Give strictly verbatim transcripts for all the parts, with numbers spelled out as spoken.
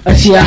Asia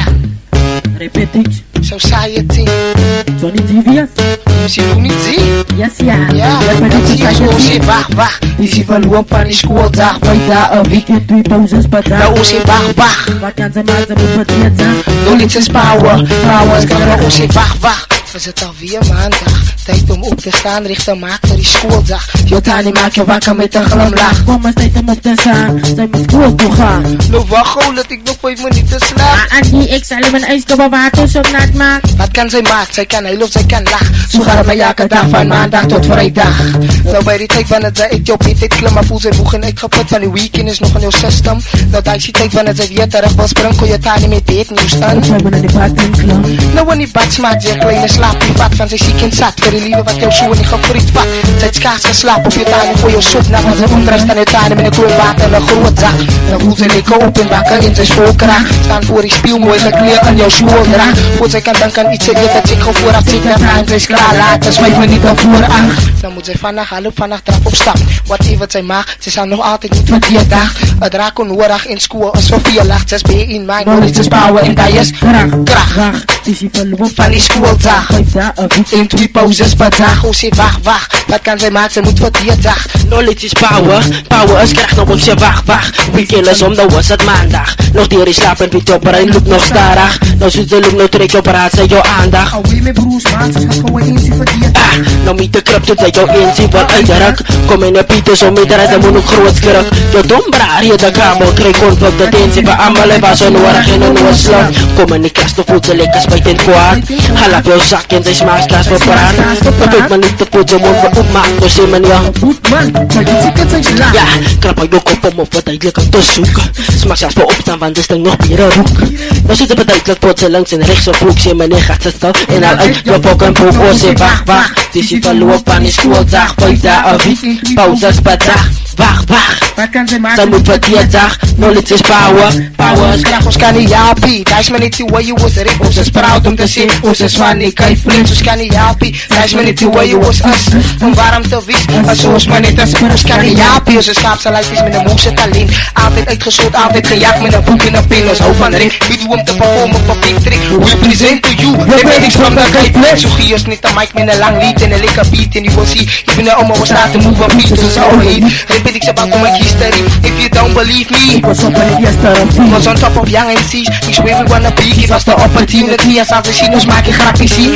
Repetix Society Johnny Divias Si Looney D Yes, yeah Ja, Repetix ons sê wag, wag Die sê verloop van die schooldag By daar een week en twee pauzes per dag Nou ons sê wag, wag Wat kan ze maar, ze moet vergeten Knowledge is power Power is kan nou ons sê wag, wag Is het alweer maandag Tijd om op te staan, richt te maken voor die schooldag Jou tani maak je wakker met een glimlach Kom eens tijd om op te staan Zij moet school toe gaan Nou wacht gauw, dat ik nog vijf minuten slaap Maar Andy, ik zal hem een ijskop op water zo nat maken Wat kan zij maken? Zij kan huilen of zij kan lachen Zo gaat het maar elke dag van maandag tot vrijdag Nou bij die tijd wanneer zij uit jouw bed uit klimmen Voel zij boeg en uitgeput van die weekend is nog in jouw system Nou daar is die tijd wanneer zij weer terug wil springen Kon je tani met bed nieuws aan Ik heb naar die bad en klam Nou in die bad smaakt zij kleine slaap die vat van zij ziek en zat Voor die lieve wat jou zo in die gefriet vat Zij het schaars geslaap op je tani voor jou soep Na van zij onrust aan je tani met een kloot water en een groot zak Dan voelt zij lekker op en wakker in zijn schoolkraag Staan voor die spiel mooi gekleed aan jouw schooldraag Voelt zij kan denken aan iets ze eet dat ik gewoon vooraf zit en vraag zij is klaar later vijf minuten voor acht Dan moet zij vannacht halop vannacht draf op stap Whatever zij mag, ze zijn nog altijd niet van die dag Het raak onnodig in school als voor vier lacht Zes B in mijn knowledge is power en dat is kracht Kracht Dus je verloop van die schooldag Vijf daar een week in twee pauzes per dag Hoe ze wacht, wacht Wat kan zij maken, ze moet voor die dag Knowledge is power, power is kracht, nou moet je wacht, wacht Weekend is om, nou was het maandag Nog dier is slapen, weet je op brein, loop nog starig Nou zit de loop, nou trek je op raad, zij jouw aandacht Alweer met broers, maat, ze gaat gewoon eens voor die dag Ah, nou met de krap, tot zij jouw inzien van uitdruk Kom in de pieten, zo met de rest, dan moet nog groot skrik Jouw dombraar, hier de kabel, kreeg conflict Dat inzien van allemaal, en was onnodig in een nieuwe slag Kom in de kast, dan voelt ze lekker spijt en kwaad Halap jouw zak en zij smaakskaas voor praat Dat doet me niet te voet, ze moet me opmaken, dus in mijn ja Goed man, maar die ticket zijn slaap Ja, krap je kop om op wat duidelijk aan te zoeken Smaak zelfs voor opstaan, want is dan nog bieren roek Nou zit het beduidelijk pot ze langs en rechts op hoek Zie meneer gaat ze stil en al uit je pok en poek Oh, ze wacht, wacht Het is die verloop van die schooldag Vijf dagen een week, pauzes per dag Wacht, wacht Wat kan zij Zij maken? moet wat die dag Knowledge is power, power is Kracht, ons kan niet helpen Daar is me niet hoe je was er Ons is proud om te zien Ons is van die kijk vriend Ons kan niet helpen Daar is me niet hoe je was us Om waarom te wist Als ons maar niet als Ons kan niet helpen Onze schaapse lijf is met een moesje alleen Altijd uitgesloot, altijd gejaagd Met een boek in een pil Ons hou van ring We doen om te performen voor big trick We present to you The medics from the kijk plek Zo gier is niet een mic met een lang lied En een lekker beat En die wil see Even een oma was laten move on beat Dus ons oude heat Repetics about to make history If you don't believe me Was op een yesterday Was on top of young M C's Ik swear we wanna be Give us the opportunity As als we zien ons maken grappig zie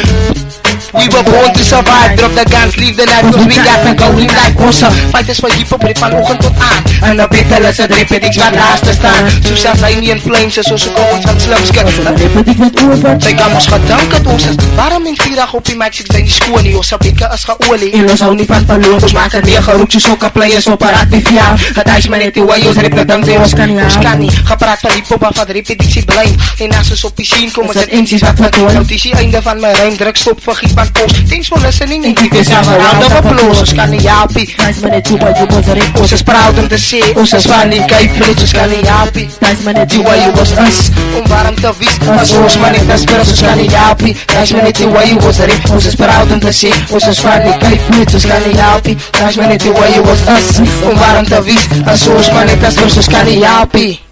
We were born to survive Drop the guns, leave the life Cause we got to go in like onze Fighters van hip-hop rip van ochtend tot aan En dan beter is het repetics waar naast te staan Zo zelfs zijn niet in flames Zo ze komen van slumskut Repetix met oorvat Zij kan ons gedanken ons Waarom in vier dag op die mic zijn die schoen die Onze blikken is geolie En ons hou niet van verloren Ons maakt het weer geroep Zo sokken players op een actief jaar Het ijs maar net die waaiers Rip de dansje ons kan niet Ons kan niet Gepraat van hip-hop af van de repetitie blame En naast ons op die scene komen ze M C's wat vertoon Nou is die einde van mijn rijm Druk stop vergiet van post Thanks for listening en give yourself a round of applause Ons kan niet helpen Nice man, het hoe je was er Ons is proud om te zien Ons is van die kijk vriend Ons kan niet helpen Nice man, het Die way you was us Om waarom te wist Als ons maar niet als spurs Ons kan niet helpen Nice man, die way you was er Ons is proud om te zien Ons is van die kijk vriend Ons kan niet helpen Nice man, die way you was us Om waarom te wist Als ons maar niet als spurs Ons kan niet helpen